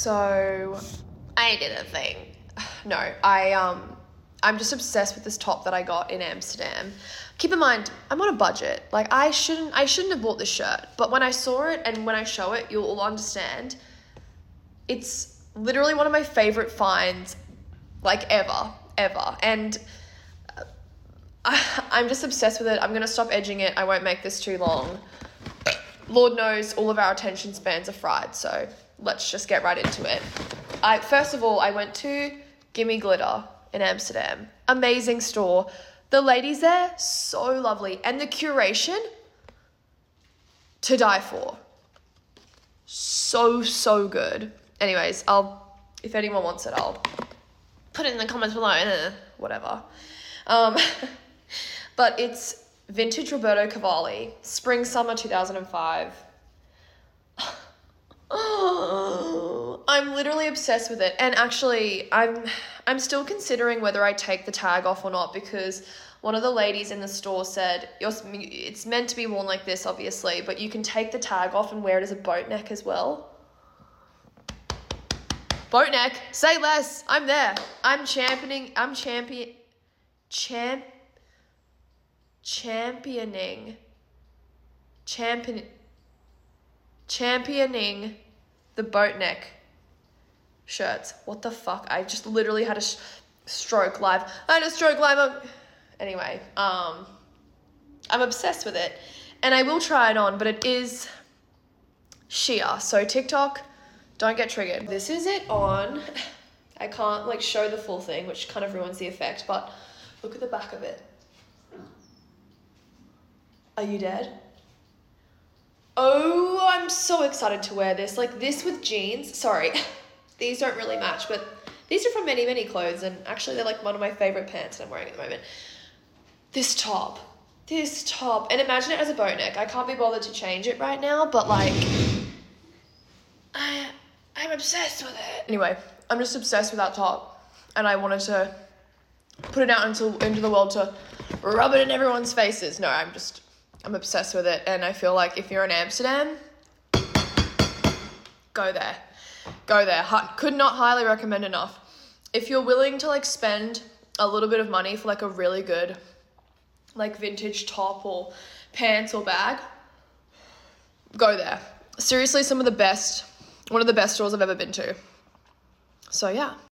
So I did a thing. No, I'm just obsessed with this top that I got in Amsterdam. Keep in mind, I'm on a budget. Like I shouldn't have bought this shirt, but when I saw it and when I show it, you'll all understand. It's literally one of my favorite finds, like ever. And I'm just obsessed with it. I'm gonna stop edging it. I won't make this too long. Lord knows all of our attention spans are fried, so let's just get right into it. First of all, I went to Gimme Glitter in Amsterdam. Amazing store. The ladies there, so lovely. And the curation, to die for. So good. Anyways, if anyone wants it, I'll put it in the comments below. Whatever. But it's vintage Roberto Cavalli, spring summer 2005. I'm literally obsessed with it. And actually, I'm still considering whether I take the tag off or not, because one of the ladies in the store said, it's meant to be worn like this, obviously, but you can take the tag off and wear it as a boat neck as well. Boat neck, say less. I'm there. Championing the boat neck shirts. What the fuck? I just literally had a stroke live. Anyway, I'm obsessed with it, and I will try it on, but it is sheer. So TikTok, don't get triggered. This is it on. I can't show the full thing, which kind of ruins the effect, but look at the back of it. Are you dead? Oh, I'm so excited to wear this. This with jeans. Sorry, these don't really match, but these are from Many Clothes, and actually they're one of my favorite pants that I'm wearing at the moment. This top, and imagine it as a boat neck. I can't be bothered to change it right now, but I'm obsessed with it. Anyway, I'm just obsessed with that top, and I wanted to put it out into the world to rub it in everyone's faces. No, I'm obsessed with it, and I feel like if you're in Amsterdam, go there. Could not highly recommend enough. If you're willing to spend a little bit of money for a really good vintage top or pants or bag, go there. Seriously, one of the best stores I've ever been to. So yeah.